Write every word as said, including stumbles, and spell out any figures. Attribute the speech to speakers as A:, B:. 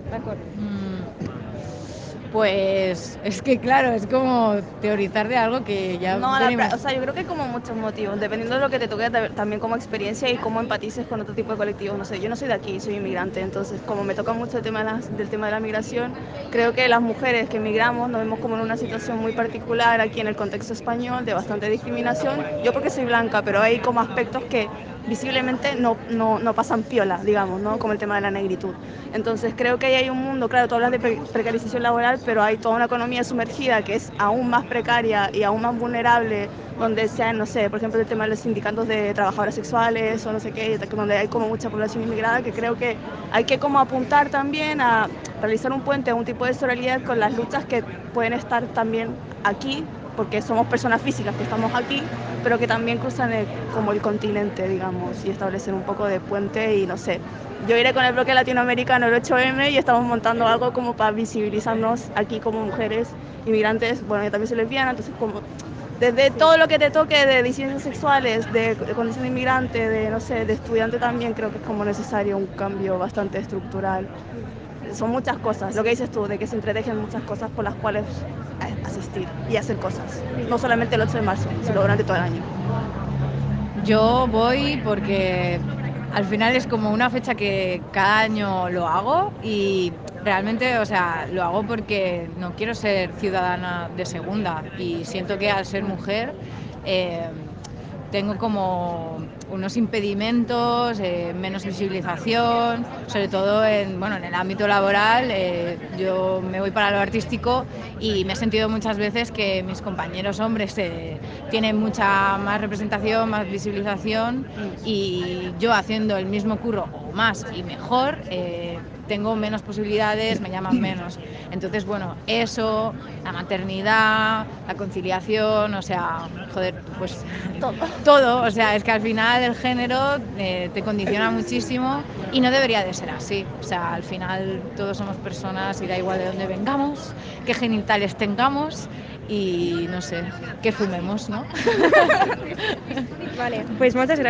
A: D'acord.
B: Mm, Pues es que claro, es como teorizar de algo que ya
C: No, la,
B: venimos.
C: o sea, yo creo que hay como muchos motivos, dependiendo de lo que te toque también como experiencia y cómo empatices con otro tipo de colectivos. No sé, yo no soy de aquí, soy inmigrante, entonces como me toca mucho el tema de las, del tema de la migración, creo que las mujeres que emigramos nos vemos como en una situación muy particular aquí en el contexto español de bastante discriminación. Yo porque soy blanca, pero hay como aspectos que visiblemente no, no, no pasan piola, digamos, ¿no? Como el tema de la negritud. Entonces creo que ahí hay un mundo, claro, tú hablas de precarización laboral, pero hay toda una economía sumergida que es aún más precaria y aún más vulnerable, donde sean, no sé, por ejemplo, el tema de los sindicatos de trabajadoras sexuales o no sé qué, donde hay como mucha población inmigrada, que creo que hay que como apuntar también a realizar un puente, un tipo de sororidad con las luchas que pueden estar también aquí, porque somos personas físicas que estamos aquí, pero que también cruzan el, como el continente, digamos, y establecer un poco de puente y no sé. Yo iré con el bloque latinoamericano el ocho eme y estamos montando algo como para visibilizarnos aquí como mujeres inmigrantes. Bueno, yo también soy lesbiana, entonces como desde sí. todo lo que te toque de disidencias sexuales, de, de condición de inmigrante, de no sé, de estudiante también, creo que es como necesario un cambio bastante estructural. Son muchas cosas, lo que dices tú, de que se entretejen muchas cosas por las cuales asistir y hacer cosas. No solamente el ocho de marzo, sino durante todo el año.
B: Yo voy porque al final es como una fecha que cada año lo hago y realmente, o sea, lo hago porque no quiero ser ciudadana de segunda y siento que al ser mujer eh, tengo como unos impedimentos, eh, menos visibilización, sobre todo en, bueno, en el ámbito laboral. Eh, yo me voy para lo artístico y me he sentido muchas veces que mis compañeros hombres eh, tienen mucha más representación, más visibilización y yo haciendo el mismo curro o más y mejor eh, tengo menos posibilidades, me llaman menos. Entonces, bueno, eso, la maternidad, la conciliación, o sea, joder, pues
C: todo.
B: todo, o sea, es que al final el género eh, te condiciona muchísimo y no debería de ser así. O sea, al final todos somos personas y da igual de dónde vengamos, qué genitales tengamos y no sé, que fumemos, ¿no?
A: Vale, pues moltes gràcies.